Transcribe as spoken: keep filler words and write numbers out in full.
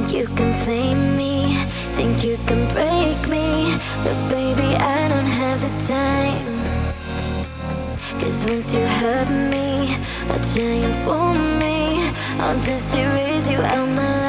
You can flame me, think you can break me, but baby I don't have the time. Cause once you hurt me, or try and fool me, I'll just erase you out my life.